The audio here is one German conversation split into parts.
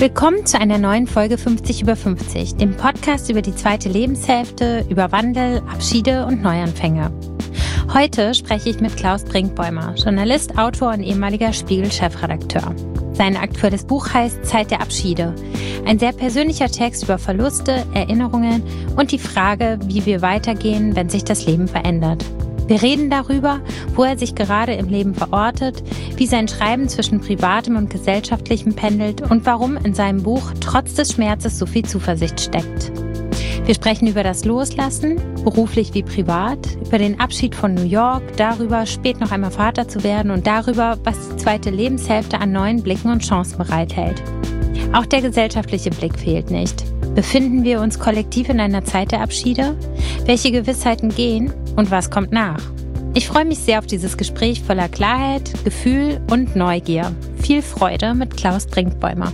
Willkommen zu einer neuen Folge 50 über 50, dem Podcast über die zweite Lebenshälfte, über Wandel, Abschiede und Neuanfänge. Heute spreche ich mit Klaus Brinkbäumer, Journalist, Autor und ehemaliger Spiegel-Chefredakteur. Sein aktuelles Buch heißt Zeit der Abschiede. Ein sehr persönlicher Text über Verluste, Erinnerungen und die Frage, wie wir weitergehen, wenn sich das Leben verändert. Wir reden darüber, wo er sich gerade im Leben verortet, wie sein Schreiben zwischen Privatem und Gesellschaftlichem pendelt und warum in seinem Buch trotz des Schmerzes so viel Zuversicht steckt. Wir sprechen über das Loslassen, beruflich wie privat, über den Abschied von New York, darüber, spät noch einmal Vater zu werden und darüber, was die zweite Lebenshälfte an neuen Blicken und Chancen bereithält. Auch der gesellschaftliche Blick fehlt nicht. Befinden wir uns kollektiv in einer Zeit der Abschiede? Welche Gewissheiten gehen und was kommt nach? Ich freue mich sehr auf dieses Gespräch voller Klarheit, Gefühl und Neugier. Viel Freude mit Klaus Brinkbäumer.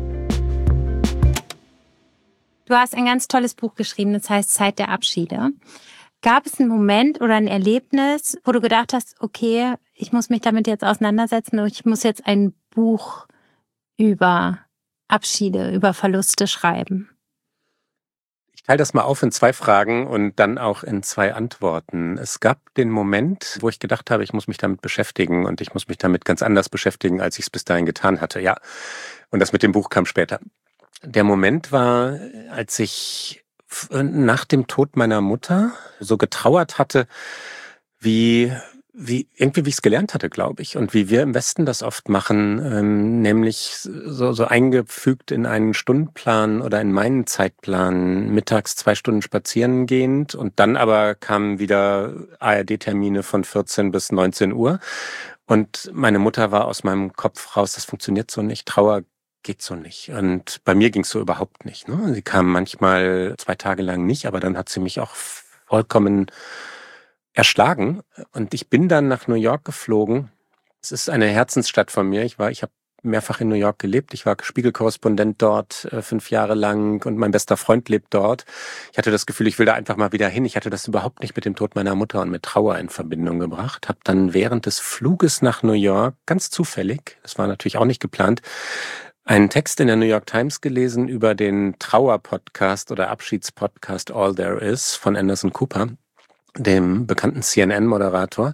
Du hast ein ganz tolles Buch geschrieben, das heißt Zeit der Abschiede. Gab es einen Moment oder ein Erlebnis, wo du gedacht hast, okay, ich muss mich damit jetzt auseinandersetzen und ich muss jetzt ein Buch über Abschiede, über Verluste schreiben? Ich teile das mal auf in 2 Fragen und dann auch in 2 Antworten. Es gab den Moment, wo ich gedacht habe, ich muss mich damit beschäftigen und ich muss mich damit ganz anders beschäftigen, als ich es bis dahin getan hatte. Ja, und das mit dem Buch kam später. Der Moment war, als ich nach dem Tod meiner Mutter so getrauert hatte, wie ich es gelernt hatte, glaube ich, und wie wir im Westen das oft machen, nämlich so eingefügt in einen Stundenplan oder in meinen Zeitplan, mittags 2 Stunden spazieren gehend und dann aber kamen wieder ARD-Termine von 14 bis 19 Uhr und meine Mutter war aus meinem Kopf raus, das funktioniert so nicht, Trauer geht so nicht. Und bei mir ging es so überhaupt nicht. Ne? Sie kam manchmal 2 Tage lang nicht, aber dann hat sie mich auch vollkommen erschlagen. Und ich bin dann nach New York geflogen. Es ist eine Herzensstadt von mir. Ich habe mehrfach in New York gelebt. Ich war Spiegelkorrespondent dort 5 Jahre lang und mein bester Freund lebt dort. Ich hatte das Gefühl, ich will da einfach mal wieder hin. Ich hatte das überhaupt nicht mit dem Tod meiner Mutter und mit Trauer in Verbindung gebracht. Habe dann während des Fluges nach New York, ganz zufällig, das war natürlich auch nicht geplant, einen Text in der New York Times gelesen über den Trauer-Podcast oder Abschiedspodcast All There Is von Anderson Cooper, dem bekannten CNN-Moderator.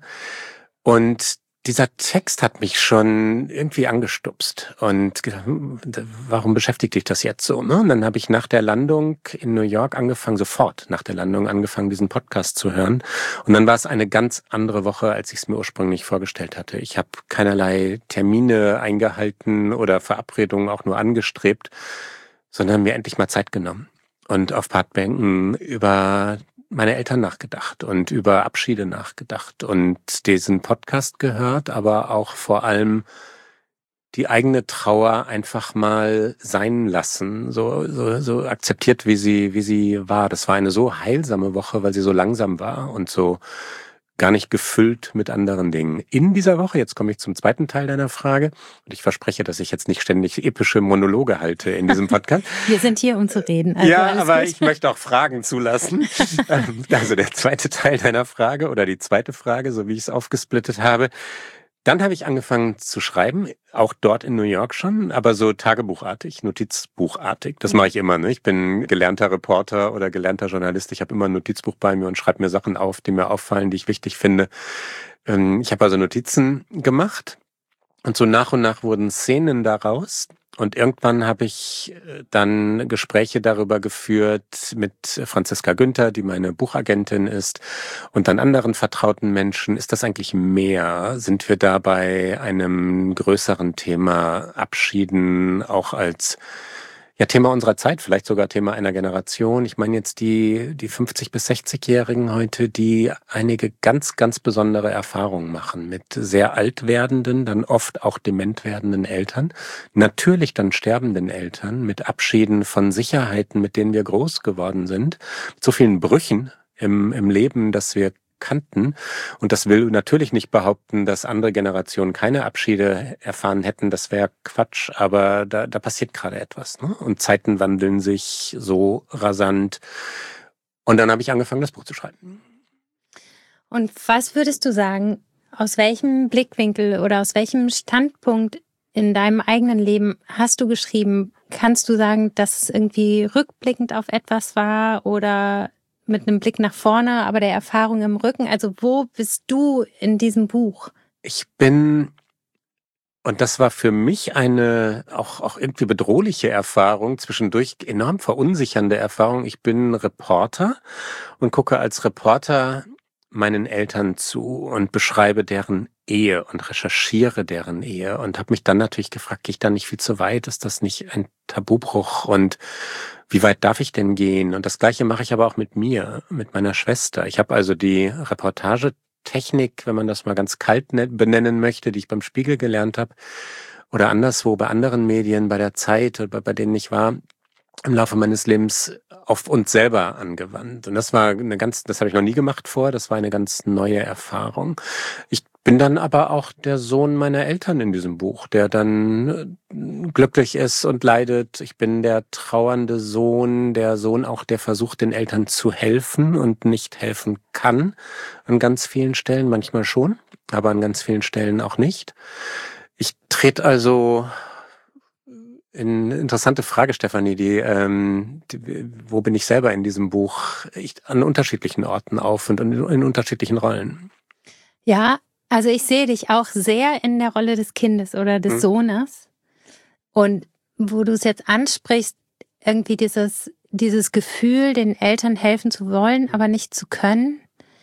Und dieser Text hat mich schon irgendwie angestupst und gedacht, warum beschäftigt dich das jetzt so? Ne? Und dann habe ich nach der Landung in New York sofort nach der Landung angefangen, diesen Podcast zu hören. Und dann war es eine ganz andere Woche, als ich es mir ursprünglich vorgestellt hatte. Ich habe keinerlei Termine eingehalten oder Verabredungen auch nur angestrebt, sondern mir endlich mal Zeit genommen und auf Parkbänken über meine Eltern nachgedacht und über Abschiede nachgedacht und diesen Podcast gehört, aber auch vor allem die eigene Trauer einfach mal sein lassen, so akzeptiert, wie sie war. Das war eine so heilsame Woche, weil sie so langsam war und so gar nicht gefüllt mit anderen Dingen. In dieser Woche, jetzt komme ich zum zweiten Teil deiner Frage, und ich verspreche, dass ich jetzt nicht ständig epische Monologe halte in diesem Podcast. Wir sind hier, um zu reden. Also ja, aber ich möchte auch Fragen zulassen. Also der zweite Teil deiner Frage oder die zweite Frage, so wie ich es aufgesplittet habe. Dann habe ich angefangen zu schreiben, auch dort in New York schon, aber so tagebuchartig, notizbuchartig. Das mache ich immer. Ne? Ich bin gelernter Reporter oder gelernter Journalist. Ich habe immer ein Notizbuch bei mir und schreibe mir Sachen auf, die mir auffallen, die ich wichtig finde. Ich habe also Notizen gemacht und so nach und nach wurden Szenen daraus. Und irgendwann habe ich dann Gespräche darüber geführt mit Franziska Günther, die meine Buchagentin ist, und dann anderen vertrauten Menschen. Ist das eigentlich mehr? Sind wir da bei einem größeren Thema Abschieden auch als Thema unserer Zeit, vielleicht sogar Thema einer Generation? Ich meine jetzt die 50- bis 60-Jährigen heute, die einige ganz, ganz besondere Erfahrungen machen mit sehr alt werdenden, dann oft auch dement werdenden Eltern, natürlich dann sterbenden Eltern, mit Abschieden von Sicherheiten, mit denen wir groß geworden sind, mit so vielen Brüchen im Leben, dass wir kannten. Und das will natürlich nicht behaupten, dass andere Generationen keine Abschiede erfahren hätten. Das wäre Quatsch. Aber da passiert gerade etwas. Ne? Und Zeiten wandeln sich so rasant. Und dann habe ich angefangen, das Buch zu schreiben. Und was würdest du sagen, aus welchem Blickwinkel oder aus welchem Standpunkt in deinem eigenen Leben hast du geschrieben? Kannst du sagen, dass es irgendwie rückblickend auf etwas war oder mit einem Blick nach vorne, aber der Erfahrung im Rücken? Also wo bist du in diesem Buch? Ich bin, und das war für mich eine auch irgendwie bedrohliche Erfahrung, zwischendurch enorm verunsichernde Erfahrung. Ich bin Reporter und gucke als Reporter meinen Eltern zu und beschreibe deren Ehe und recherchiere deren Ehe und habe mich dann natürlich gefragt, gehe ich da nicht viel zu weit? Ist das nicht ein Tabubruch? Und wie weit darf ich denn gehen? Und das Gleiche mache ich aber auch mit mir, mit meiner Schwester. Ich habe also die Reportagetechnik, wenn man das mal ganz kalt benennen möchte, die ich beim Spiegel gelernt habe oder anderswo bei anderen Medien, bei der Zeit oder bei denen ich war, im Laufe meines Lebens auf uns selber angewandt. Und das war das habe ich noch nie gemacht vorher, das war eine ganz neue Erfahrung. Ich bin dann aber auch der Sohn meiner Eltern in diesem Buch, der dann glücklich ist und leidet. Ich bin der trauernde Sohn, der Sohn auch, der versucht, den Eltern zu helfen und nicht helfen kann. An ganz vielen Stellen, manchmal schon, aber an ganz vielen Stellen auch nicht. Ich trete also interessante Frage, Stefanie, wo bin ich selber in diesem Buch? An unterschiedlichen Orten auf und in unterschiedlichen Rollen. Ja, also ich sehe dich auch sehr in der Rolle des Kindes oder des Sohnes. Und wo du es jetzt ansprichst, irgendwie dieses Gefühl, den Eltern helfen zu wollen, aber nicht zu können.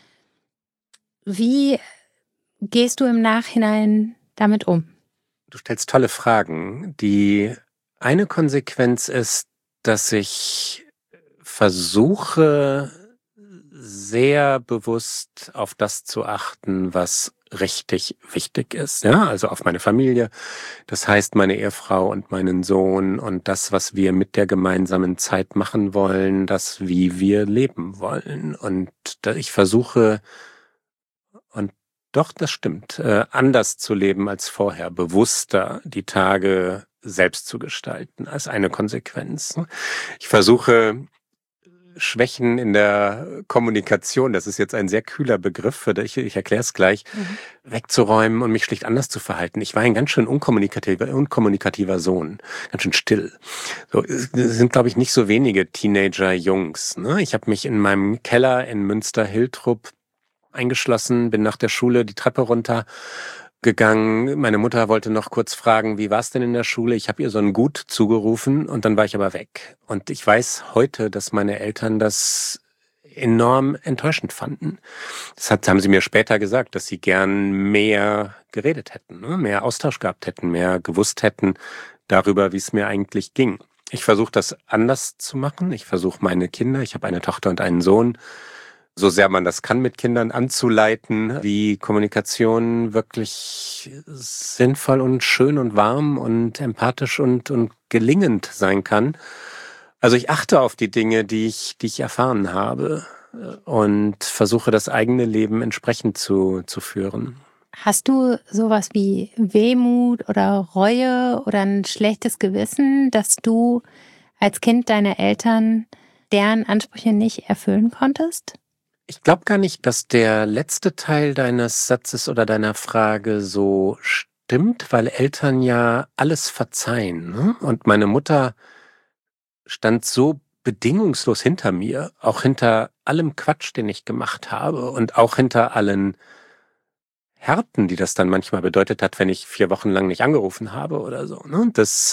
Wie gehst du im Nachhinein damit um? Du stellst tolle Fragen. Die eine Konsequenz ist, dass ich versuche, sehr bewusst auf das zu achten, was richtig wichtig ist. Ja, also auf meine Familie. Das heißt, meine Ehefrau und meinen Sohn und das, was wir mit der gemeinsamen Zeit machen wollen, das, wie wir leben wollen. Und ich versuche, und doch, das stimmt, anders zu leben als vorher, bewusster die Tage selbst zu gestalten, als eine Konsequenz. Ich versuche, Schwächen in der Kommunikation, das ist jetzt ein sehr kühler Begriff, ich erkläre es gleich, wegzuräumen und mich schlicht anders zu verhalten. Ich war ein ganz schön unkommunikativer Sohn, ganz schön still. So, es sind, glaube ich, nicht so wenige Teenager-Jungs. Ne? Ich habe mich in meinem Keller in Münster-Hiltrup eingeschlossen, bin nach der Schule die Treppe runtergegangen. Meine Mutter wollte noch kurz fragen, wie war es denn in der Schule? Ich habe ihr so ein Gut zugerufen und dann war ich aber weg. Und ich weiß heute, dass meine Eltern das enorm enttäuschend fanden. Das haben sie mir später gesagt, dass sie gern mehr geredet hätten, ne? Mehr Austausch gehabt hätten, mehr gewusst hätten darüber, wie es mir eigentlich ging. Ich versuche das anders zu machen. Ich versuche meine Kinder, ich habe eine Tochter und einen Sohn, so sehr man das kann mit Kindern anzuleiten, wie Kommunikation wirklich sinnvoll und schön und warm und empathisch und gelingend sein kann. Also ich achte auf die Dinge, die ich erfahren habe und versuche das eigene Leben entsprechend zu führen. Hast du sowas wie Wehmut oder Reue oder ein schlechtes Gewissen, dass du als Kind deiner Eltern deren Ansprüche nicht erfüllen konntest? Ich glaube gar nicht, dass der letzte Teil deines Satzes oder deiner Frage so stimmt, weil Eltern ja alles verzeihen. Ne? Und meine Mutter stand so bedingungslos hinter mir, auch hinter allem Quatsch, den ich gemacht habe und auch hinter allen Härten, die das dann manchmal bedeutet hat, wenn ich 4 Wochen lang nicht angerufen habe oder so. Ne?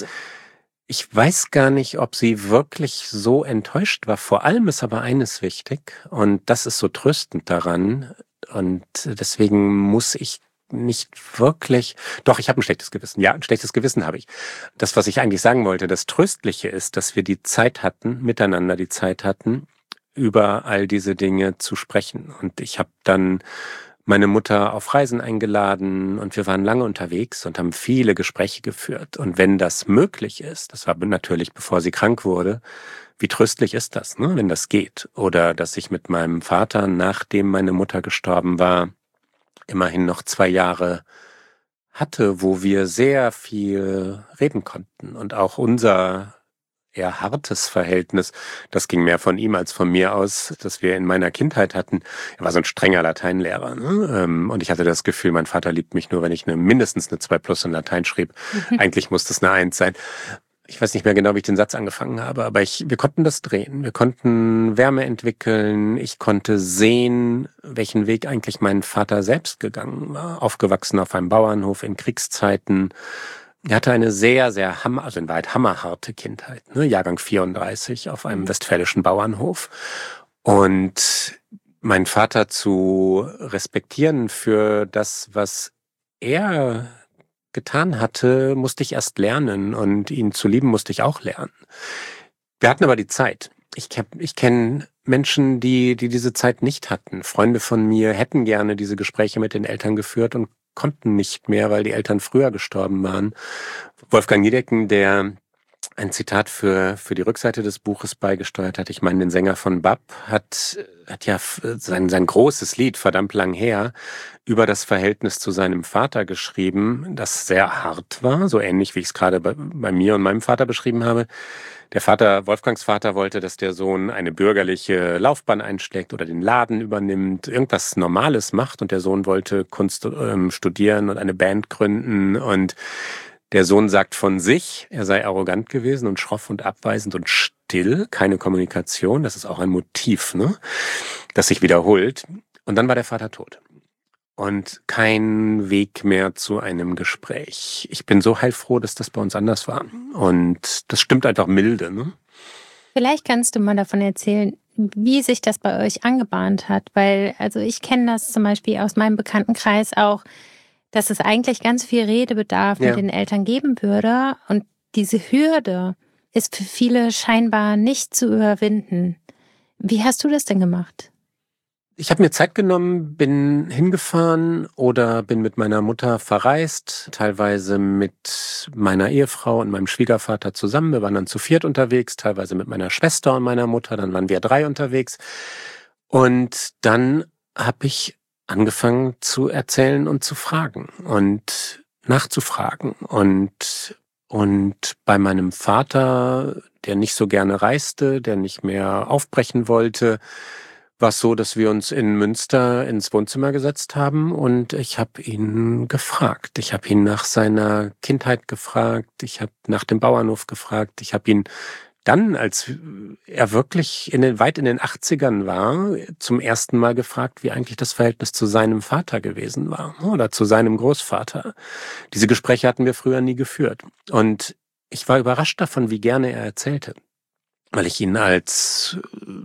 Ich weiß gar nicht, ob sie wirklich so enttäuscht war. Vor allem ist aber eines wichtig und das ist so tröstend daran und deswegen muss ich nicht wirklich, doch, ich habe ein schlechtes Gewissen. Ja, ein schlechtes Gewissen habe ich. Das, was ich eigentlich sagen wollte, das Tröstliche ist, dass wir die Zeit hatten, miteinander die Zeit hatten, über all diese Dinge zu sprechen. Und ich habe dann meine Mutter auf Reisen eingeladen und wir waren lange unterwegs und haben viele Gespräche geführt. Und wenn das möglich ist, das war natürlich bevor sie krank wurde, wie tröstlich ist das, ne, wenn das geht? Oder dass ich mit meinem Vater, nachdem meine Mutter gestorben war, immerhin noch 2 Jahre hatte, wo wir sehr viel reden konnten und auch unser eher hartes Verhältnis. Das ging mehr von ihm als von mir aus, das wir in meiner Kindheit hatten. Er war so ein strenger Lateinlehrer, ne? Und ich hatte das Gefühl, mein Vater liebt mich nur, wenn ich mindestens eine 2+ in Latein schrieb. Eigentlich muss das eine 1 sein. Ich weiß nicht mehr genau, wie ich den Satz angefangen habe, aber wir konnten das drehen. Wir konnten Wärme entwickeln. Ich konnte sehen, welchen Weg eigentlich mein Vater selbst gegangen war. Aufgewachsen auf einem Bauernhof in Kriegszeiten. Er hatte eine sehr, sehr also in Wahrheit hammerharte Kindheit, ne? Jahrgang 34 auf einem westfälischen Bauernhof. Und meinen Vater zu respektieren für das, was er getan hatte, musste ich erst lernen, und ihn zu lieben musste ich auch lernen. Wir hatten aber die Zeit. Ich kenne Menschen, die diese Zeit nicht hatten. Freunde von mir hätten gerne diese Gespräche mit den Eltern geführt und konnten nicht mehr, weil die Eltern früher gestorben waren. Wolfgang Niedecken, der ein Zitat für die Rückseite des Buches beigesteuert hat, ich meine, den Sänger von BAP, hat ja sein großes Lied, verdammt lang her, über das Verhältnis zu seinem Vater geschrieben, das sehr hart war, so ähnlich wie ich es gerade bei mir und meinem Vater beschrieben habe. Wolfgangs Vater wollte, dass der Sohn eine bürgerliche Laufbahn einschlägt oder den Laden übernimmt, irgendwas Normales macht, und der Sohn wollte Kunst studieren und eine Band gründen, und der Sohn sagt von sich, er sei arrogant gewesen und schroff und abweisend und still, keine Kommunikation, das ist auch ein Motiv, ne, das sich wiederholt. Und dann war der Vater tot. Und kein Weg mehr zu einem Gespräch. Ich bin so heilfroh, dass das bei uns anders war. Und das stimmt einfach milde, ne? Vielleicht kannst du mal davon erzählen, wie sich das bei euch angebahnt hat. Weil, also ich kenne das zum Beispiel aus meinem Bekanntenkreis auch, dass es eigentlich ganz viel Redebedarf mit den Eltern geben würde. Und diese Hürde ist für viele scheinbar nicht zu überwinden. Wie hast du das denn gemacht? Ich habe mir Zeit genommen, bin hingefahren oder bin mit meiner Mutter verreist, teilweise mit meiner Ehefrau und meinem Schwiegervater zusammen. Wir waren dann zu 4 unterwegs, teilweise mit meiner Schwester und meiner Mutter, dann waren wir 3 unterwegs. Und dann habe ich angefangen zu erzählen und zu fragen und nachzufragen. Und bei meinem Vater, der nicht so gerne reiste, der nicht mehr aufbrechen wollte, war es so, dass wir uns in Münster ins Wohnzimmer gesetzt haben, und ich habe ihn gefragt. Ich habe ihn nach seiner Kindheit gefragt, ich habe nach dem Bauernhof gefragt, ich habe ihn dann, als er wirklich weit in den 80ern war, zum ersten Mal gefragt, wie eigentlich das Verhältnis zu seinem Vater gewesen war oder zu seinem Großvater. Diese Gespräche hatten wir früher nie geführt. Und ich war überrascht davon, wie gerne er erzählte, weil ich ihn als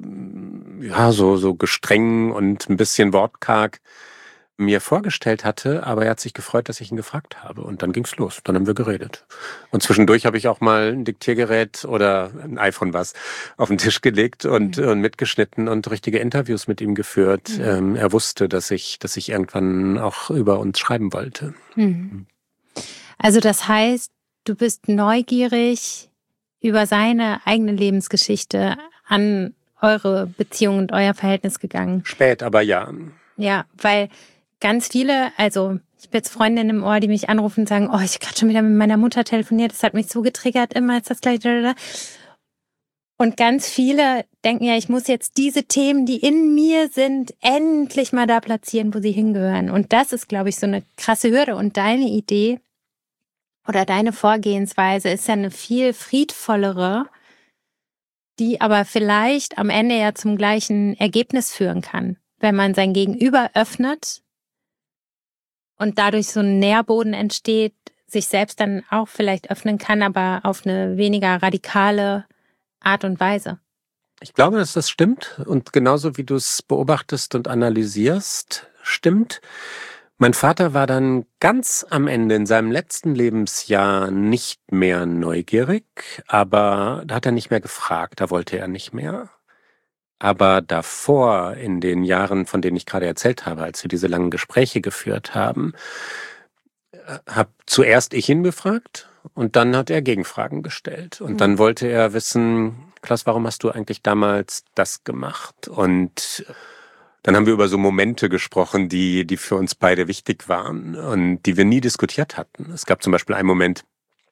so gestreng und ein bisschen wortkarg mir vorgestellt hatte, aber er hat sich gefreut, dass ich ihn gefragt habe, und dann ging's los, dann haben wir geredet. Und zwischendurch habe ich auch mal ein Diktiergerät oder ein iPhone auf den Tisch gelegt und mitgeschnitten und richtige Interviews mit ihm geführt. Er wusste, dass ich irgendwann auch über uns schreiben wollte. Also das heißt, du bist neugierig über seine eigene Lebensgeschichte an eure Beziehung und euer Verhältnis gegangen. Spät, aber ja. Ja, weil ganz viele, also ich habe jetzt Freundinnen im Ohr, die mich anrufen und sagen, oh, ich habe gerade schon wieder mit meiner Mutter telefoniert, das hat mich so getriggert, immer ist das gleich. Und ganz viele denken ja, ich muss jetzt diese Themen, die in mir sind, endlich mal da platzieren, wo sie hingehören. Und das ist, glaube ich, so eine krasse Hürde. Und deine Idee oder deine Vorgehensweise ist ja eine viel friedvollere, die aber vielleicht am Ende ja zum gleichen Ergebnis führen kann, wenn man sein Gegenüber öffnet und dadurch so ein Nährboden entsteht, sich selbst dann auch vielleicht öffnen kann, aber auf eine weniger radikale Art und Weise. Ich glaube, dass das stimmt, und genauso wie du es beobachtest und analysierst, stimmt. Mein Vater war dann ganz am Ende in seinem letzten Lebensjahr nicht mehr neugierig, aber da hat er nicht mehr gefragt, da wollte er nicht mehr. Aber davor, in den Jahren, von denen ich gerade erzählt habe, als wir diese langen Gespräche geführt haben, habe zuerst ich ihn befragt und dann hat er Gegenfragen gestellt. Und dann wollte er wissen, Klaus, warum hast du eigentlich damals das gemacht? Und dann haben wir über so Momente gesprochen, die für uns beide wichtig waren und die wir nie diskutiert hatten. Es gab zum Beispiel einen Moment,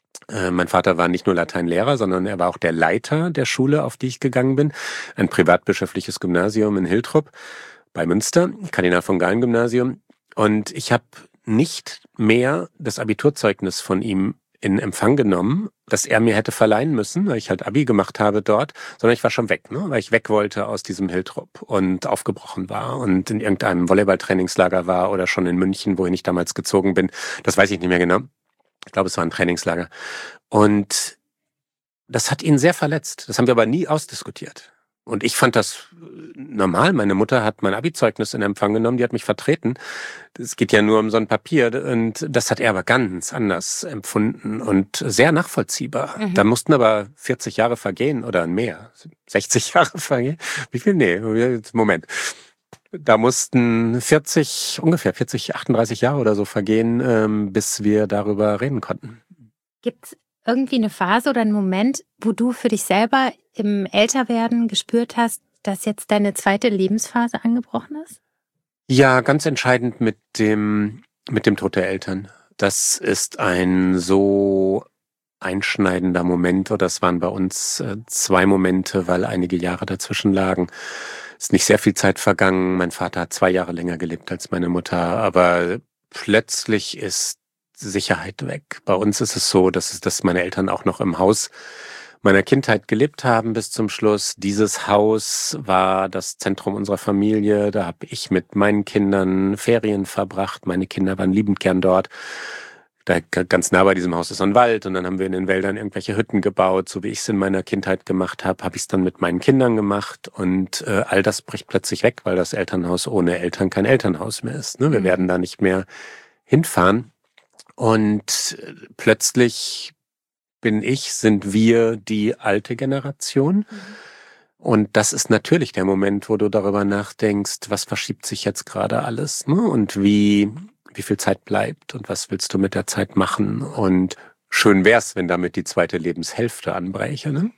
Mein Vater war nicht nur Lateinlehrer, sondern er war auch der Leiter der Schule, auf die ich gegangen bin. Ein privatbischöfliches Gymnasium in Hiltrup bei Münster, Kardinal-von-Galen-Gymnasium. Und ich habe nicht mehr das Abiturzeugnis von ihm in Empfang genommen, das er mir hätte verleihen müssen, weil ich halt Abi gemacht habe dort, sondern ich war schon weg, ne? Weil ich weg wollte aus diesem Hiltrup und aufgebrochen war und in irgendeinem Volleyball-Trainingslager war oder schon in München, wohin ich damals gezogen bin. Das weiß ich nicht mehr genau. Ich glaube, es war ein Trainingslager. Und das hat ihn sehr verletzt. Das haben wir aber nie ausdiskutiert. Und ich fand das normal. Meine Mutter hat mein Abi-Zeugnis in Empfang genommen, die hat mich vertreten. Es geht ja nur um so ein Papier. Und das hat er aber ganz anders empfunden und sehr nachvollziehbar. Da mussten aber 40 Jahre vergehen oder mehr. 60 Jahre vergehen? Wie viel? Nee, Moment. Da mussten ungefähr 40, 38 Jahre oder so vergehen, bis wir darüber reden konnten. Gibt's irgendwie eine Phase oder einen Moment, wo du für dich selber im Älterwerden gespürt hast, dass jetzt deine zweite Lebensphase angebrochen ist? Ja, ganz entscheidend mit dem Tod der Eltern. Das ist ein so einschneidender Moment, oder es waren bei uns 2 Momente, weil einige Jahre dazwischen lagen. Es ist nicht sehr viel Zeit vergangen. Mein Vater hat 2 Jahre länger gelebt als meine Mutter, aber plötzlich ist Sicherheit weg. Bei uns ist es so, dass meine Eltern auch noch im Haus meiner Kindheit gelebt haben bis zum Schluss. Dieses Haus war das Zentrum unserer Familie. Da habe ich mit meinen Kindern Ferien verbracht. Meine Kinder waren liebend gern dort. Da ganz nah bei diesem Haus ist ein Wald und dann haben wir in den Wäldern irgendwelche Hütten gebaut, so wie ich es in meiner Kindheit gemacht habe, habe ich es dann mit meinen Kindern gemacht und all das bricht plötzlich weg, weil das Elternhaus ohne Eltern kein Elternhaus mehr ist. Ne? Wir werden da nicht mehr hinfahren und plötzlich sind wir die alte Generation. Und das ist natürlich der Moment, wo du darüber nachdenkst, was verschiebt sich jetzt gerade alles, ne? Und wie viel Zeit bleibt und was willst du mit der Zeit machen? Und schön wär's, wenn damit die zweite Lebenshälfte anbräche, ne?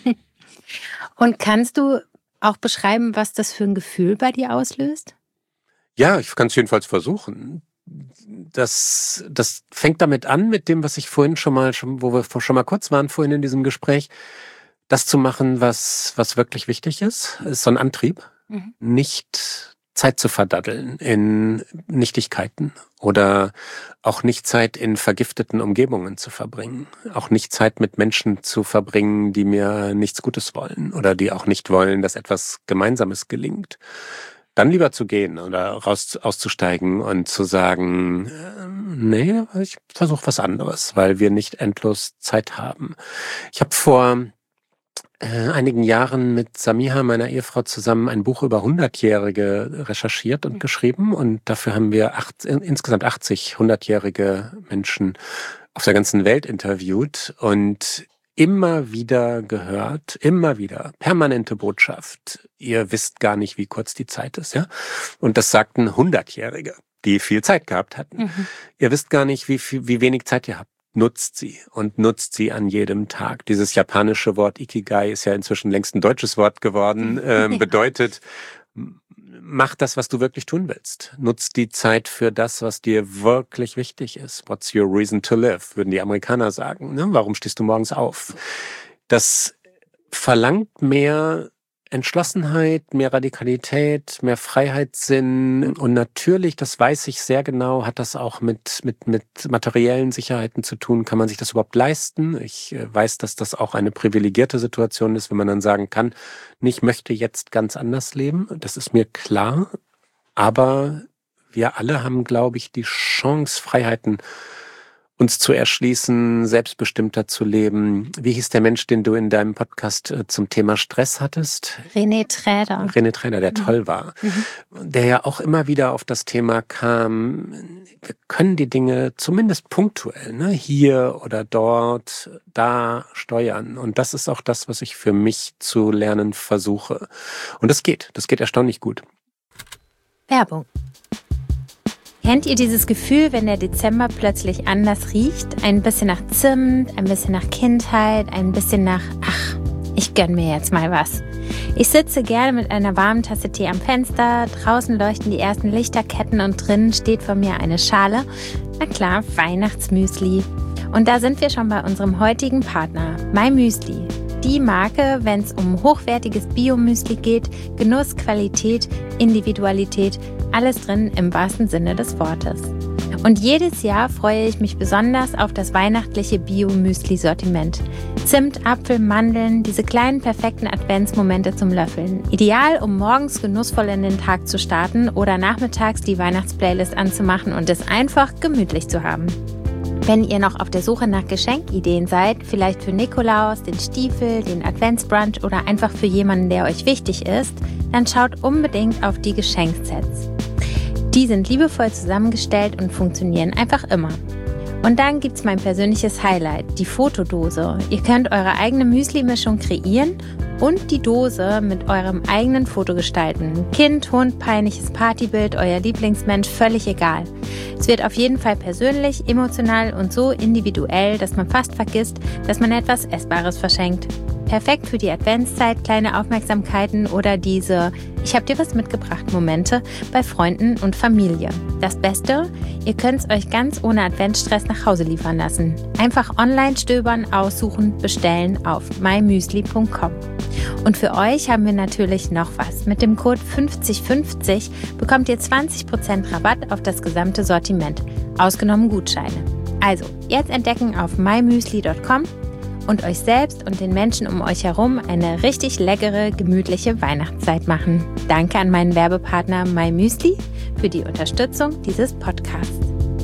Und kannst du auch beschreiben, was das für ein Gefühl bei dir auslöst? Ja, ich kann es jedenfalls versuchen. Das fängt damit an, mit dem, was ich vorhin wo wir schon mal kurz waren, vorhin in diesem Gespräch, das zu machen, was wirklich wichtig ist. Ist so ein Antrieb. Nicht Zeit zu verdaddeln in Nichtigkeiten oder auch nicht Zeit in vergifteten Umgebungen zu verbringen. Auch nicht Zeit mit Menschen zu verbringen, die mir nichts Gutes wollen oder die auch nicht wollen, dass etwas Gemeinsames gelingt. Dann lieber zu gehen oder auszusteigen und zu sagen, nee, ich versuche was anderes, weil wir nicht endlos Zeit haben. Ich habe vor einigen Jahren mit Samiha, meiner Ehefrau, zusammen ein Buch über 100-Jährige recherchiert und geschrieben. Und dafür haben wir insgesamt 80 100-jährige Menschen auf der ganzen Welt interviewt und immer wieder gehört, immer wieder, permanente Botschaft. Ihr wisst gar nicht, wie kurz die Zeit ist, ja? Und das sagten 100-Jährige, die viel Zeit gehabt hatten. Ihr wisst gar nicht, wie wenig Zeit ihr habt. Nutzt sie und nutzt sie an jedem Tag. Dieses japanische Wort Ikigai ist ja inzwischen längst ein deutsches Wort geworden, bedeutet, mach das, was du wirklich tun willst. Nutz die Zeit für das, was dir wirklich wichtig ist. What's your reason to live, würden die Amerikaner sagen. Ne? Warum stehst du morgens auf? Das verlangt mehr Entschlossenheit, mehr Radikalität, mehr Freiheitssinn und natürlich, das weiß ich sehr genau, hat das auch mit materiellen Sicherheiten zu tun. Kann man sich das überhaupt leisten? Ich weiß, dass das auch eine privilegierte Situation ist, wenn man dann sagen kann, ich möchte jetzt ganz anders leben. Das ist mir klar, aber wir alle haben, glaube ich, die Chance, Freiheiten uns zu erschließen, selbstbestimmter zu leben. Wie hieß der Mensch, den du in deinem Podcast zum Thema Stress hattest? René Träder. René Träder, der toll war. Der ja auch immer wieder auf das Thema kam, wir können die Dinge zumindest punktuell, ne, hier oder dort, da steuern. Und das ist auch das, was ich für mich zu lernen versuche. Und das geht erstaunlich gut. Werbung. Kennt ihr dieses Gefühl, wenn der Dezember plötzlich anders riecht? Ein bisschen nach Zimt, ein bisschen nach Kindheit, ein bisschen nach, ach, ich gönn mir jetzt mal was. Ich sitze gerne mit einer warmen Tasse Tee am Fenster, draußen leuchten die ersten Lichterketten und drinnen steht vor mir eine Schale, na klar, Weihnachtsmüsli. Und da sind wir schon bei unserem heutigen Partner, My Müsli. Die Marke, wenn es um hochwertiges Bio-Müsli geht, Genuss, Qualität, Individualität, alles drin im wahrsten Sinne des Wortes. Und jedes Jahr freue ich mich besonders auf das weihnachtliche Bio-Müsli-Sortiment. Zimt, Apfel, Mandeln, diese kleinen perfekten Adventsmomente zum Löffeln. Ideal, um morgens genussvoll in den Tag zu starten oder nachmittags die Weihnachtsplaylist anzumachen und es einfach gemütlich zu haben. Wenn ihr noch auf der Suche nach Geschenkideen seid, vielleicht für Nikolaus, den Stiefel, den Adventsbrunch oder einfach für jemanden, der euch wichtig ist, dann schaut unbedingt auf die Geschenksets. Die sind liebevoll zusammengestellt und funktionieren einfach immer. Und dann gibt's mein persönliches Highlight, die Fotodose. Ihr könnt eure eigene Müsli-Mischung kreieren und die Dose mit eurem eigenen Foto gestalten. Kind, Hund, peinliches Partybild, euer Lieblingsmensch, völlig egal. Es wird auf jeden Fall persönlich, emotional und so individuell, dass man fast vergisst, dass man etwas Essbares verschenkt. Perfekt für die Adventszeit, kleine Aufmerksamkeiten oder diese Ich hab dir was mitgebracht Momente bei Freunden und Familie. Das Beste, ihr könnt es euch ganz ohne Adventsstress nach Hause liefern lassen. Einfach online stöbern, aussuchen, bestellen auf mymüsli.com. Und für euch haben wir natürlich noch was. Mit dem Code 5050 bekommt ihr 20% Rabatt auf das gesamte Sortiment, ausgenommen Gutscheine. Also, jetzt entdecken auf mymüsli.com und euch selbst und den Menschen um euch herum eine richtig leckere, gemütliche Weihnachtszeit machen. Danke an meinen Werbepartner My Müsli für die Unterstützung dieses Podcasts.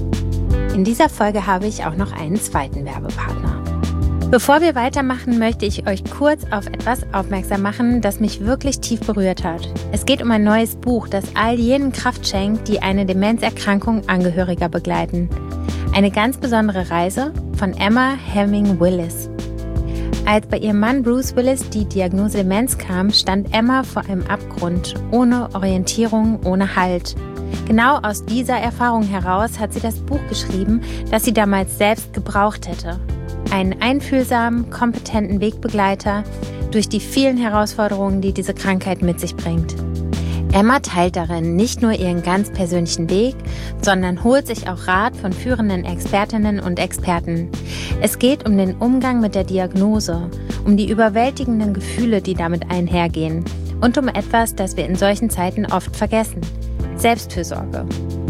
In dieser Folge habe ich auch noch einen zweiten Werbepartner. Bevor wir weitermachen, möchte ich euch kurz auf etwas aufmerksam machen, das mich wirklich tief berührt hat. Es geht um ein neues Buch, das all jenen Kraft schenkt, die eine Demenzerkrankung Angehöriger begleiten. Eine ganz besondere Reise von Emma Hemming Willis. Als bei ihrem Mann Bruce Willis die Diagnose Demenz kam, stand Emma vor einem Abgrund, ohne Orientierung, ohne Halt. Genau aus dieser Erfahrung heraus hat sie das Buch geschrieben, das sie damals selbst gebraucht hätte. Einen einfühlsamen, kompetenten Wegbegleiter durch die vielen Herausforderungen, die diese Krankheit mit sich bringt. Emma teilt darin nicht nur ihren ganz persönlichen Weg, sondern holt sich auch Rat von führenden Expertinnen und Experten. Es geht um den Umgang mit der Diagnose, um die überwältigenden Gefühle, die damit einhergehen und um etwas, das wir in solchen Zeiten oft vergessen: Selbstfürsorge.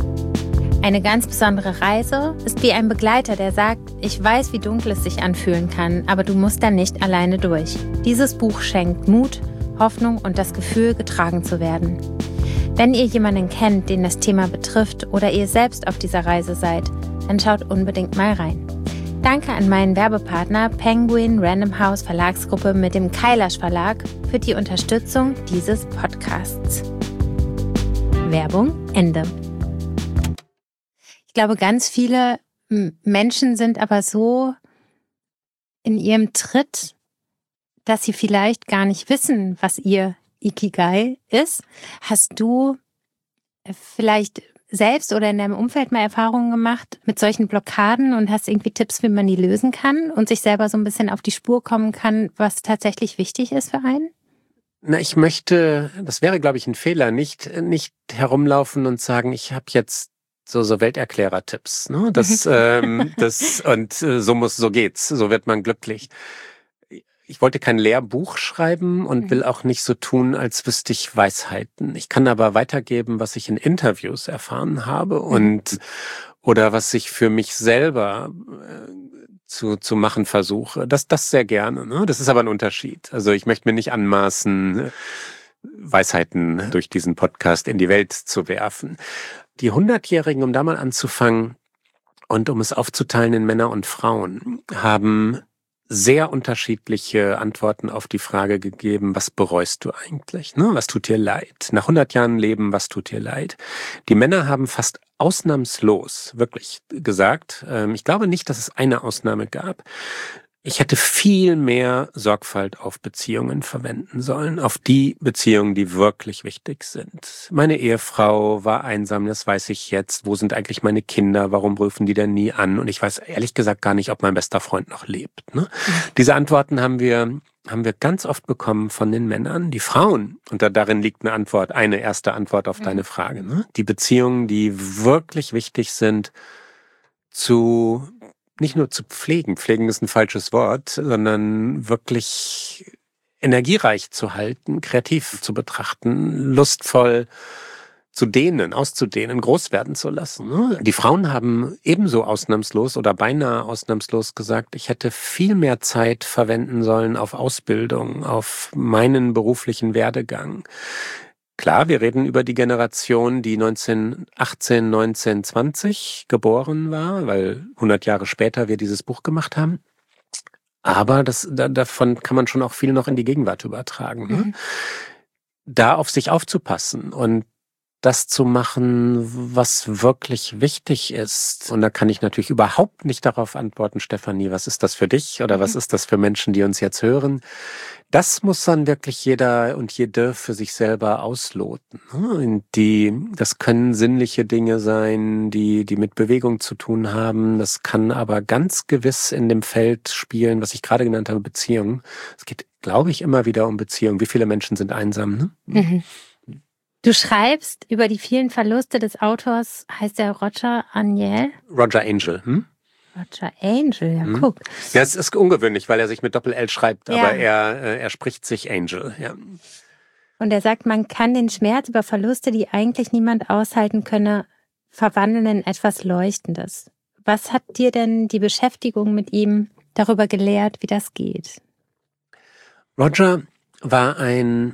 Eine ganz besondere Reise ist wie ein Begleiter, der sagt, ich weiß, wie dunkel es sich anfühlen kann, aber du musst da nicht alleine durch. Dieses Buch schenkt Mut, Hoffnung und das Gefühl, getragen zu werden. Wenn ihr jemanden kennt, den das Thema betrifft oder ihr selbst auf dieser Reise seid, dann schaut unbedingt mal rein. Danke an meinen Werbepartner Penguin Random House Verlagsgruppe mit dem Kailash Verlag für die Unterstützung dieses Podcasts. Werbung Ende. Ich glaube, ganz viele Menschen sind aber so in ihrem Tritt, dass sie vielleicht gar nicht wissen, was ihr Ikigai ist. Hast du vielleicht selbst oder in deinem Umfeld mal Erfahrungen gemacht mit solchen Blockaden und hast irgendwie Tipps, wie man die lösen kann und sich selber so ein bisschen auf die Spur kommen kann, was tatsächlich wichtig ist für einen? Na, ich möchte, das wäre, glaube ich, ein Fehler, nicht herumlaufen und sagen, ich habe jetzt so Welterklärer-Tipps, ne? So geht's, so wird man glücklich. Ich wollte kein Lehrbuch schreiben und will auch nicht so tun, als wüsste ich Weisheiten. Ich kann aber weitergeben, was ich in Interviews erfahren habe oder was ich für mich selber zu machen versuche. Das sehr gerne, ne? Das ist aber ein Unterschied. Also ich möchte mir nicht anmaßen, Weisheiten durch diesen Podcast in die Welt zu werfen. Die 100-Jährigen, um da mal anzufangen und um es aufzuteilen in Männer und Frauen, haben sehr unterschiedliche Antworten auf die Frage gegeben, was bereust du eigentlich? Ne? Was tut dir leid? Nach 100 Jahren Leben, was tut dir leid? Die Männer haben fast ausnahmslos wirklich gesagt, ich glaube nicht, dass es eine Ausnahme gab, ich hätte viel mehr Sorgfalt auf Beziehungen verwenden sollen, auf die Beziehungen, die wirklich wichtig sind. Meine Ehefrau war einsam, das weiß ich jetzt. Wo sind eigentlich meine Kinder? Warum rufen die denn nie an? Und ich weiß ehrlich gesagt gar nicht, ob mein bester Freund noch lebt. Ne? Diese Antworten haben wir ganz oft bekommen von den Männern. Die Frauen, und darin liegt eine erste Antwort auf deine Frage, ne? Die Beziehungen, die wirklich wichtig sind, zu nicht nur zu pflegen, pflegen ist ein falsches Wort, sondern wirklich energiereich zu halten, kreativ zu betrachten, lustvoll zu dehnen, auszudehnen, groß werden zu lassen. Die Frauen haben ebenso ausnahmslos oder beinahe ausnahmslos gesagt, ich hätte viel mehr Zeit verwenden sollen auf Ausbildung, auf meinen beruflichen Werdegang. Klar, wir reden über die Generation, die 1918, 1920 geboren war, weil 100 Jahre später wir dieses Buch gemacht haben. Aber davon kann man schon auch viel noch in die Gegenwart übertragen. Ne? Da auf sich aufzupassen und das zu machen, was wirklich wichtig ist. Und da kann ich natürlich überhaupt nicht darauf antworten, Stefanie, was ist das für dich oder was ist das für Menschen, die uns jetzt hören? Das muss dann wirklich jeder und jede für sich selber ausloten. Das können sinnliche Dinge sein, die mit Bewegung zu tun haben. Das kann aber ganz gewiss in dem Feld spielen, was ich gerade genannt habe, Beziehungen. Es geht, glaube ich, immer wieder um Beziehungen. Wie viele Menschen sind einsam? Ne? Du schreibst über die vielen Verluste des Autors, heißt der Roger Angel? Roger Angel. Roger Angel, ja, guck. Ja, es ist ungewöhnlich, weil er sich mit Doppel-L schreibt, ja. Aber er spricht sich Angel, ja. Und er sagt, man kann den Schmerz über Verluste, die eigentlich niemand aushalten könne, verwandeln in etwas Leuchtendes. Was hat dir denn die Beschäftigung mit ihm darüber gelehrt, wie das geht? Roger war ein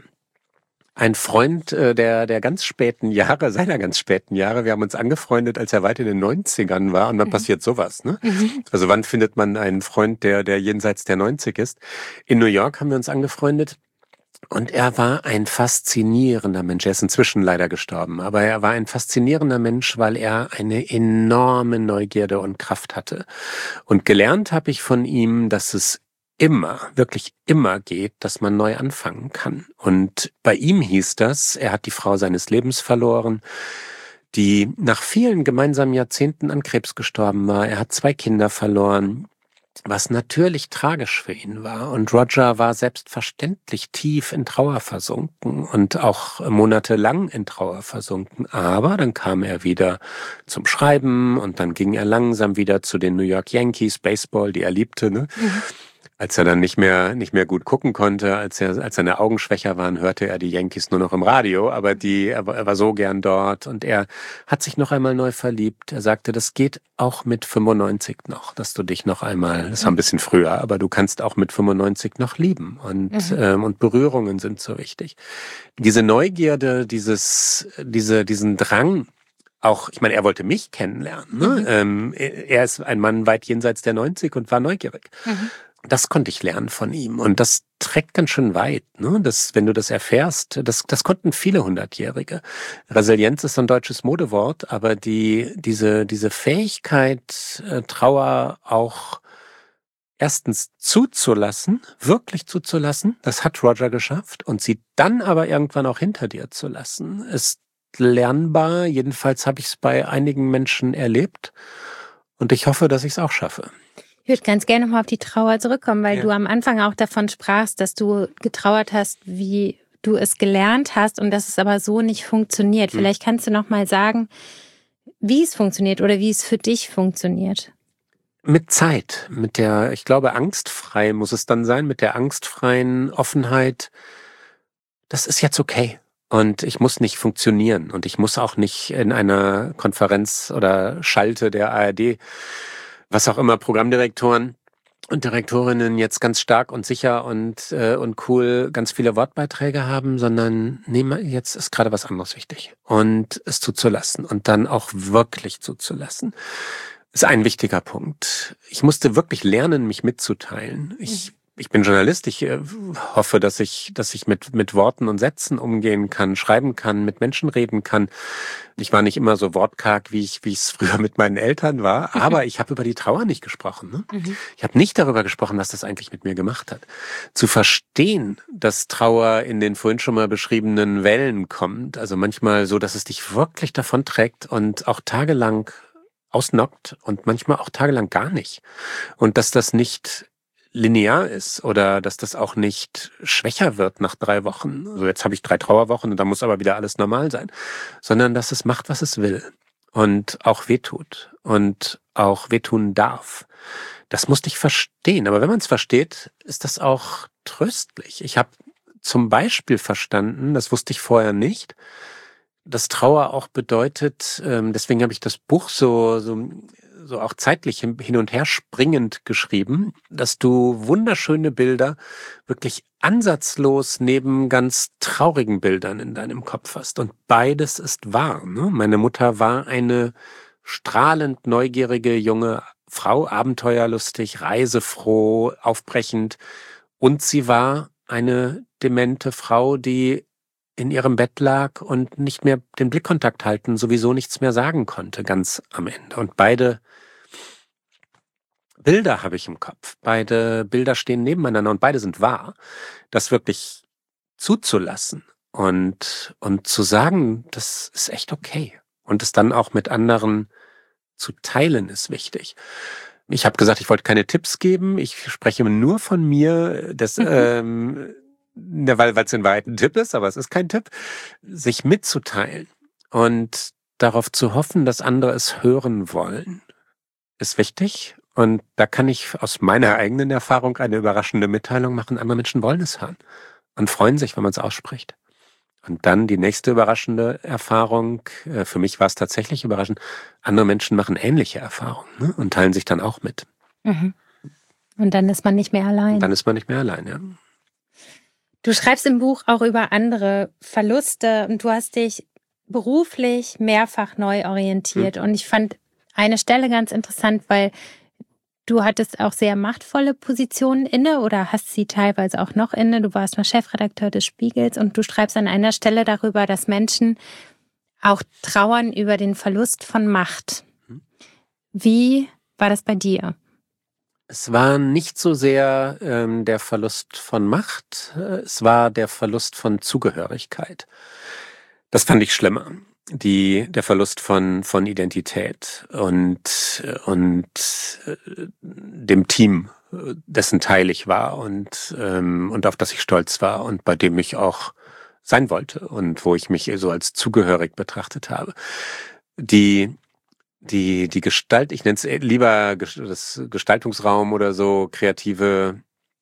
Freund der ganz späten Jahre, seiner ganz späten Jahre. Wir haben uns angefreundet, als er weit in den 90ern war und dann passiert sowas. Ne? Also wann findet man einen Freund, der jenseits der 90 ist? In New York haben wir uns angefreundet und er war ein faszinierender Mensch. Er ist inzwischen leider gestorben, aber er war ein faszinierender Mensch, weil er eine enorme Neugierde und Kraft hatte. Und gelernt habe ich von ihm, dass es wirklich immer geht, dass man neu anfangen kann. Und bei ihm hieß das, er hat die Frau seines Lebens verloren, die nach vielen gemeinsamen Jahrzehnten an Krebs gestorben war. Er hat 2 Kinder verloren, was natürlich tragisch für ihn war. Und Roger war selbstverständlich tief in Trauer versunken und auch monatelang in Trauer versunken. Aber dann kam er wieder zum Schreiben und dann ging er langsam wieder zu den New York Yankees, Baseball, die er liebte, ne? Als er dann nicht mehr gut gucken konnte, als seine Augen schwächer waren, hörte er die Yankees nur noch im Radio, aber er war so gern dort und er hat sich noch einmal neu verliebt. Er sagte, das geht auch mit 95 noch, dass du dich noch einmal, das war ein bisschen früher, aber du kannst auch mit 95 noch lieben und Berührungen sind so wichtig. Diese Neugierde, diesen Drang, auch, ich meine, er wollte mich kennenlernen. Ne? Er ist ein Mann weit jenseits der 90 und war neugierig. Das konnte ich lernen von ihm. Und das trägt ganz schön weit, ne? Wenn du das erfährst, das konnten viele 100-Jährige. Resilienz ist ein deutsches Modewort, aber diese Fähigkeit, Trauer auch erstens zuzulassen, wirklich zuzulassen, das hat Roger geschafft, und sie dann aber irgendwann auch hinter dir zu lassen, ist lernbar. Jedenfalls habe ich es bei einigen Menschen erlebt. Und ich hoffe, dass ich es auch schaffe. Ich würde ganz gerne nochmal auf die Trauer zurückkommen, weil du am Anfang auch davon sprachst, dass du getrauert hast, wie du es gelernt hast und dass es aber so nicht funktioniert. Vielleicht kannst du nochmal sagen, wie es funktioniert oder wie es für dich funktioniert. Mit Zeit, ich glaube, angstfrei muss es dann sein, mit der angstfreien Offenheit. Das ist jetzt okay. Und ich muss nicht funktionieren und ich muss auch nicht in einer Konferenz oder Schalte der ARD, was auch immer, Programmdirektoren und Direktorinnen jetzt ganz stark und sicher und cool ganz viele Wortbeiträge haben, sondern jetzt ist gerade was anderes wichtig. Und es zuzulassen und dann auch wirklich zuzulassen, ist ein wichtiger Punkt. Ich musste wirklich lernen, mich mitzuteilen. Ich bin Journalist, ich hoffe, dass ich mit Worten und Sätzen umgehen kann, schreiben kann, mit Menschen reden kann. Ich war nicht immer so wortkarg, wie ich es früher mit meinen Eltern war, aber ich habe über die Trauer nicht gesprochen. Ne? Ich habe nicht darüber gesprochen, was das eigentlich mit mir gemacht hat. Zu verstehen, dass Trauer in den vorhin schon mal beschriebenen Wellen kommt, also manchmal so, dass es dich wirklich davonträgt und auch tagelang ausnockt und manchmal auch tagelang gar nicht. Und dass das nicht linear ist oder dass das auch nicht schwächer wird nach 3 Wochen. Also jetzt habe ich 3 Trauerwochen und dann muss aber wieder alles normal sein. Sondern dass es macht, was es will. und auch wehtut und auch wehtun darf. Das musste ich verstehen. Aber wenn man es versteht, ist das auch tröstlich. Ich habe zum Beispiel verstanden, das wusste ich vorher nicht, dass Trauer auch bedeutet, deswegen habe ich das Buch so auch zeitlich hin und her springend geschrieben, dass du wunderschöne Bilder wirklich ansatzlos neben ganz traurigen Bildern in deinem Kopf hast. Und beides ist wahr. Ne? Meine Mutter war eine strahlend neugierige junge Frau, abenteuerlustig, reisefroh, aufbrechend. Und sie war eine demente Frau, die in ihrem Bett lag und nicht mehr den Blickkontakt halten, sowieso nichts mehr sagen konnte, ganz am Ende. Und beide Bilder habe ich im Kopf. Beide Bilder stehen nebeneinander und beide sind wahr. Das wirklich zuzulassen und zu sagen, das ist echt okay. Und es dann auch mit anderen zu teilen, ist wichtig. Ich habe gesagt, ich wollte keine Tipps geben. Ich spreche nur von mir, weil es in Wahrheit ein Tipp ist, aber es ist kein Tipp, sich mitzuteilen und darauf zu hoffen, dass andere es hören wollen, ist wichtig. Und da kann ich aus meiner eigenen Erfahrung eine überraschende Mitteilung machen. Andere Menschen wollen es hören und freuen sich, wenn man es ausspricht. Und dann die nächste überraschende Erfahrung, für mich war es tatsächlich überraschend, andere Menschen machen ähnliche Erfahrungen, ne? Und teilen sich dann auch mit. Mhm. Und dann ist man nicht mehr allein. Dann ist man nicht mehr allein, ja. Du schreibst im Buch auch über andere Verluste und du hast dich beruflich mehrfach neu orientiert. Und ich fand eine Stelle ganz interessant, weil du hattest auch sehr machtvolle Positionen inne oder hast sie teilweise auch noch inne. Du warst mal Chefredakteur des Spiegels und du schreibst an einer Stelle darüber, dass Menschen auch trauern über den Verlust von Macht. Wie war das bei dir? Es war nicht so sehr der Verlust von Macht, es war der Verlust von Zugehörigkeit. Das fand ich schlimmer. Der Verlust von Identität und dem Team, dessen Teil ich war und auf das ich stolz war und bei dem ich auch sein wollte und wo ich mich so als zugehörig betrachtet habe. Die Gestalt, ich nenne es lieber das Gestaltungsraum oder so, kreative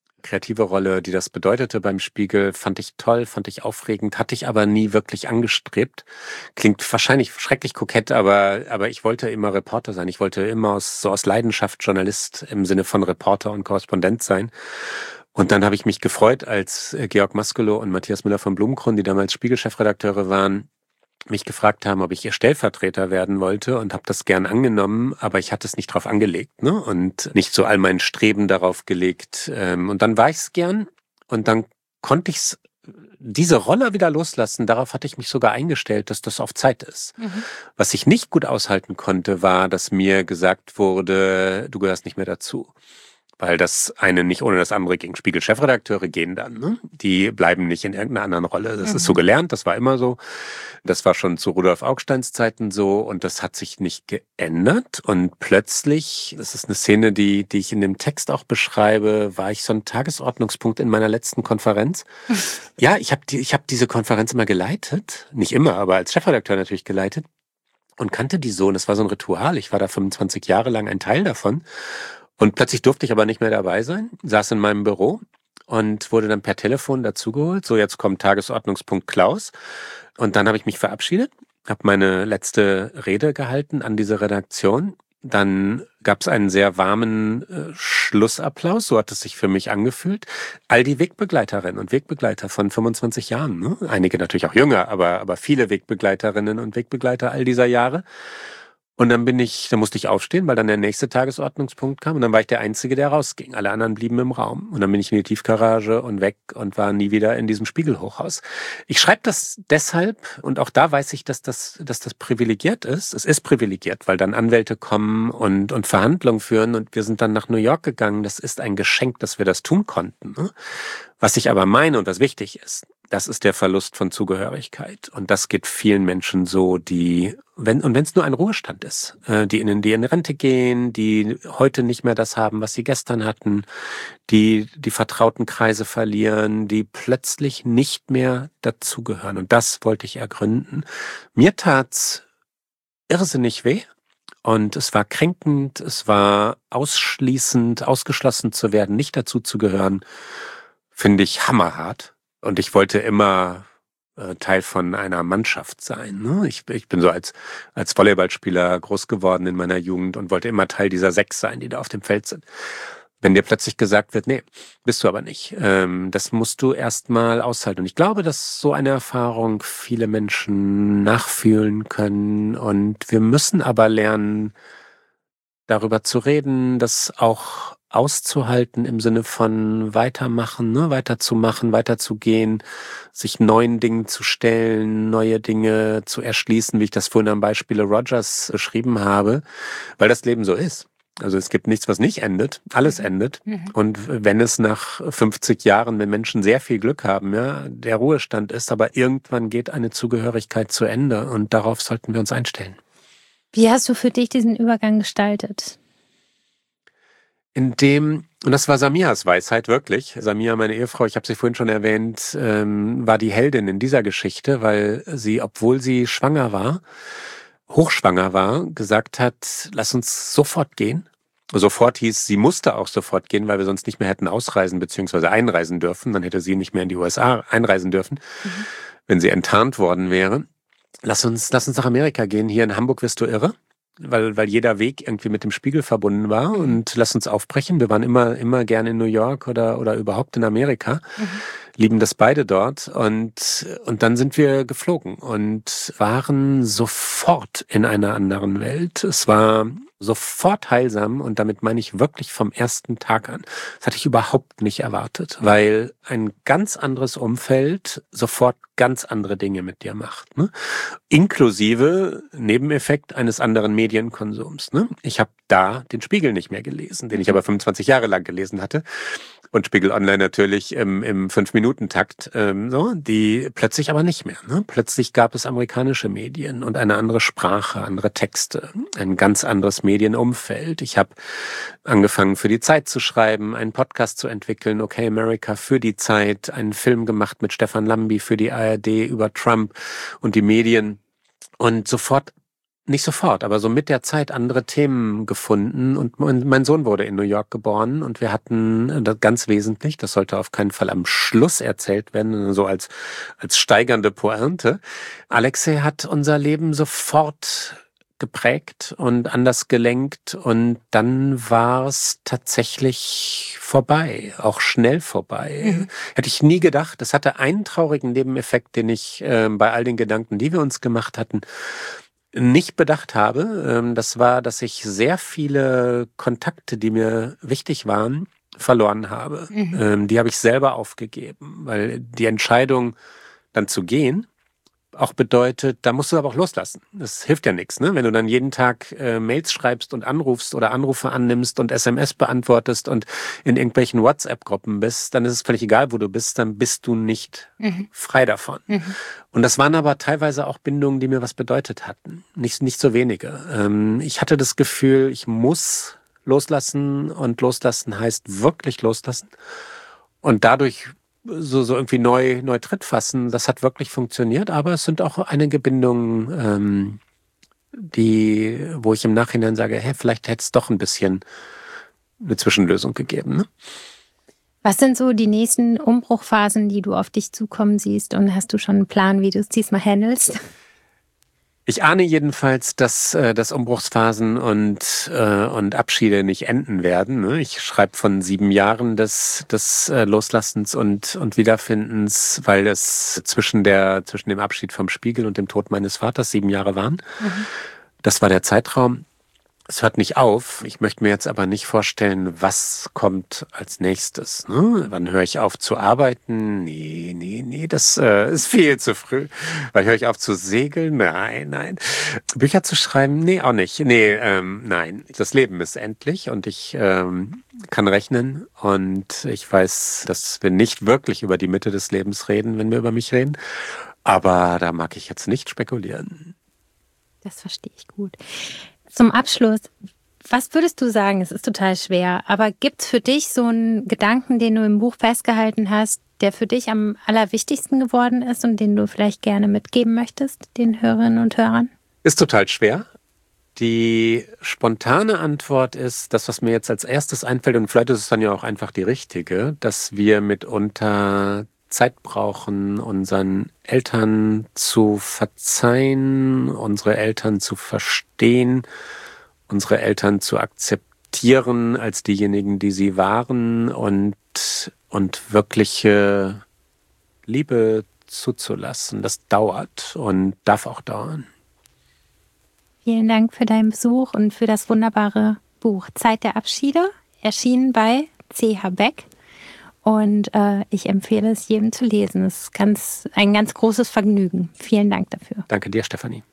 Rolle, die das bedeutete beim Spiegel, fand ich toll, fand ich aufregend, hatte ich aber nie wirklich angestrebt. Klingt wahrscheinlich schrecklich kokett, aber ich wollte immer Reporter sein. Ich wollte immer aus Leidenschaft Journalist im Sinne von Reporter und Korrespondent sein. Und dann habe ich mich gefreut, als Georg Maskelow und Matthias Müller von Blumenkron, die damals Spiegel-Chefredakteure waren, mich gefragt haben, ob ich ihr Stellvertreter werden wollte und habe das gern angenommen, aber ich hatte es nicht drauf angelegt, ne? Und nicht so all mein Streben darauf gelegt. Und dann war ich es gern und dann konnte ich diese Rolle wieder loslassen. Darauf hatte ich mich sogar eingestellt, dass das auf Zeit ist. Was ich nicht gut aushalten konnte, war, dass mir gesagt wurde, du gehörst nicht mehr dazu. Weil das eine nicht ohne das andere gegen Spiegel-Chefredakteure gehen dann. Ne? Die bleiben nicht in irgendeiner anderen Rolle. Das ist so gelernt, das war immer so. Das war schon zu Rudolf Augsteins Zeiten so und das hat sich nicht geändert. Und plötzlich, das ist eine Szene, die ich in dem Text auch beschreibe, war ich so ein Tagesordnungspunkt in meiner letzten Konferenz. Ja, ich hab diese Konferenz immer geleitet. Nicht immer, aber als Chefredakteur natürlich geleitet. Und kannte die so. Und das war so ein Ritual. Ich war da 25 Jahre lang ein Teil davon. Und plötzlich durfte ich aber nicht mehr dabei sein, saß in meinem Büro und wurde dann per Telefon dazugeholt. So, jetzt kommt Tagesordnungspunkt Klaus. Und dann habe ich mich verabschiedet, habe meine letzte Rede gehalten an diese Redaktion. Dann gab es einen sehr warmen Schlussapplaus, so hat es sich für mich angefühlt. All die Wegbegleiterinnen und Wegbegleiter von 25 Jahren, ne? Einige natürlich auch jünger, aber viele Wegbegleiterinnen und Wegbegleiter all dieser Jahre. Und dann musste ich aufstehen, weil dann der nächste Tagesordnungspunkt kam und dann war ich der Einzige, der rausging. Alle anderen blieben im Raum. Und dann bin ich in die Tiefgarage und weg und war nie wieder in diesem Spiegelhochhaus. Ich schreibe das deshalb und auch da weiß ich, dass das privilegiert ist. Es ist privilegiert, weil dann Anwälte kommen und Verhandlungen führen und wir sind dann nach New York gegangen. Das ist ein Geschenk, dass wir das tun konnten. Ne? Was ich aber meine und was wichtig ist, das ist der Verlust von Zugehörigkeit. Und das geht vielen Menschen so, wenn es nur ein Ruhestand ist, die in Rente gehen, die heute nicht mehr das haben, was sie gestern hatten, die vertrauten Kreise verlieren, die plötzlich nicht mehr dazugehören. Und das wollte ich ergründen. Mir tat's irrsinnig weh. Und es war kränkend, es war ausschließend, ausgeschlossen zu werden, nicht dazu zu gehören, finde ich hammerhart. Und ich wollte immer Teil von einer Mannschaft sein. Ne? Ich bin so als Volleyballspieler groß geworden in meiner Jugend und wollte immer Teil dieser 6 sein, die da auf dem Feld sind. Wenn dir plötzlich gesagt wird, nee, bist du aber nicht. Das musst du erstmal aushalten. Und ich glaube, dass so eine Erfahrung viele Menschen nachfühlen können. Und wir müssen aber lernen, darüber zu reden, das auch auszuhalten im Sinne von weitermachen, ne? Weiterzumachen, weiterzugehen, sich neuen Dingen zu stellen, neue Dinge zu erschließen, wie ich das vorhin am Beispiele Rogers beschrieben habe, weil das Leben so ist. Also es gibt nichts, was nicht endet. Alles endet. Und wenn es nach 50 Jahren, wenn Menschen sehr viel Glück haben, ja, der Ruhestand ist, aber irgendwann geht eine Zugehörigkeit zu Ende und darauf sollten wir uns einstellen. Wie hast du für dich diesen Übergang gestaltet? Und das war Samias Weisheit, wirklich. Samia, meine Ehefrau, ich habe sie vorhin schon erwähnt, war die Heldin in dieser Geschichte, weil sie, obwohl sie schwanger war, hochschwanger war, gesagt hat, lass uns sofort gehen. Sofort hieß, sie musste auch sofort gehen, weil wir sonst nicht mehr hätten ausreisen bzw. einreisen dürfen. Dann hätte sie nicht mehr in die USA einreisen dürfen, wenn sie enttarnt worden wäre. Lass uns nach Amerika gehen. Hier in Hamburg wirst du irre, weil jeder Weg irgendwie mit dem Spiegel verbunden war. Und lass uns aufbrechen. Wir waren immer gerne in New York oder überhaupt in Amerika. Lieben das beide dort. Und dann sind wir geflogen und waren sofort in einer anderen Welt. Es war sofort heilsam und damit meine ich wirklich vom ersten Tag an. Das hatte ich überhaupt nicht erwartet, weil ein ganz anderes Umfeld sofort ganz andere Dinge mit dir macht. Ne? Inklusive Nebeneffekt eines anderen Medienkonsums. Ne? Ich habe da den Spiegel nicht mehr gelesen, den ich aber 25 Jahre lang gelesen hatte. Und Spiegel Online natürlich im 5-Minuten-Takt, die plötzlich aber nicht mehr. Ne? Plötzlich gab es amerikanische Medien und eine andere Sprache, andere Texte, ein ganz anderes Medienumfeld. Ich habe angefangen, für die Zeit zu schreiben, einen Podcast zu entwickeln, Okay America für die Zeit, einen Film gemacht mit Stefan Lambi für die ARD über Trump und die Medien und nicht sofort, aber so mit der Zeit andere Themen gefunden und mein Sohn wurde in New York geboren und wir hatten das ganz wesentlich, das sollte auf keinen Fall am Schluss erzählt werden, so als steigernde Pointe. Alexei hat unser Leben sofort geprägt und anders gelenkt und dann war es tatsächlich vorbei, auch schnell vorbei. Hätte ich nie gedacht. Das hatte einen traurigen Nebeneffekt, den ich bei all den Gedanken, die wir uns gemacht hatten, nicht bedacht habe. Das war, dass ich sehr viele Kontakte, die mir wichtig waren, verloren habe. Die habe ich selber aufgegeben, weil die Entscheidung, dann zu gehen, auch bedeutet, da musst du aber auch loslassen. Das hilft ja nichts, ne? Wenn du dann jeden Tag Mails schreibst und anrufst oder Anrufe annimmst und SMS beantwortest und in irgendwelchen WhatsApp-Gruppen bist, dann ist es völlig egal, wo du bist, dann bist du nicht frei davon. Und das waren aber teilweise auch Bindungen, die mir was bedeutet hatten. Nicht so wenige. Ich hatte das Gefühl, ich muss loslassen und loslassen heißt wirklich loslassen. Und dadurch so irgendwie neu Tritt fassen, das hat wirklich funktioniert, aber es sind auch einige Bindungen, wo ich im Nachhinein sage, vielleicht hätte es doch ein bisschen eine Zwischenlösung gegeben. Ne? Was sind so die nächsten Umbruchphasen, die du auf dich zukommen siehst und hast du schon einen Plan, wie du es diesmal handelst? Ich ahne jedenfalls, dass Umbruchsphasen und Abschiede nicht enden werden. Ne? Ich schreibe von 7 Jahren des Loslassens und Wiederfindens, weil es zwischen dem Abschied vom Spiegel und dem Tod meines Vaters 7 Jahre waren. Das war der Zeitraum. Es hört nicht auf. Ich möchte mir jetzt aber nicht vorstellen, was kommt als nächstes. Ne? Wann höre ich auf zu arbeiten? Nee, das ist viel zu früh. Wann höre ich auf zu segeln? Nein. Bücher zu schreiben? Nee, auch nicht. Nein. Das Leben ist endlich und ich kann rechnen und ich weiß, dass wir nicht wirklich über die Mitte des Lebens reden, wenn wir über mich reden. Aber da mag ich jetzt nicht spekulieren. Das verstehe ich gut. Zum Abschluss, was würdest du sagen, es ist total schwer, aber gibt es für dich so einen Gedanken, den du im Buch festgehalten hast, der für dich am allerwichtigsten geworden ist und den du vielleicht gerne mitgeben möchtest, den Hörerinnen und Hörern? Ist total schwer, Die spontane Antwort ist, das, was mir jetzt als erstes einfällt, und vielleicht ist es dann ja auch einfach die richtige, dass wir mitunter Zeit brauchen, unseren Eltern zu verzeihen, unsere Eltern zu verstehen, unsere Eltern zu akzeptieren als diejenigen, die sie waren und wirkliche Liebe zuzulassen. Das dauert und darf auch dauern. Vielen Dank für deinen Besuch und für das wunderbare Buch Zeit der Abschiede, erschienen bei C.H. Beck. Und ich empfehle es jedem zu lesen. Es ist ein ganz großes Vergnügen. Vielen Dank dafür. Danke dir, Stefanie.